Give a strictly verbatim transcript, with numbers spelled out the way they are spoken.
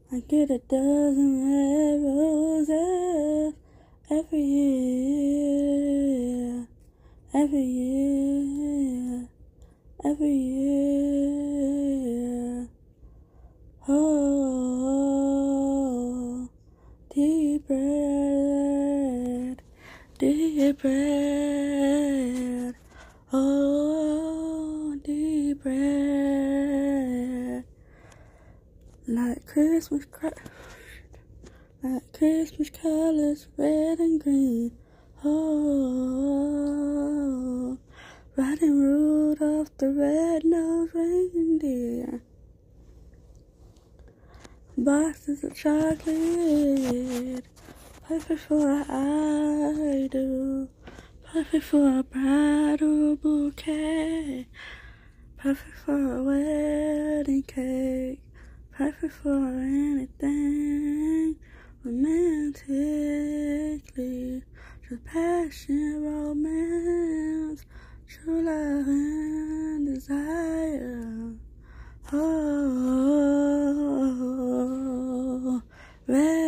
I get a dozen red roses every year, every year, every year. Oh, deep bread, deep bread. Oh, deep bread. Like Christmas cra- like Christmas colors, red and green. Oh, riding Rudolph the red-nosed reindeer. Boxes of chocolate, perfect for an idol, perfect for a bridal bouquet, perfect for a wedding cake, perfect for anything romantically. Just passion, romance, true love and desire. Oh, red.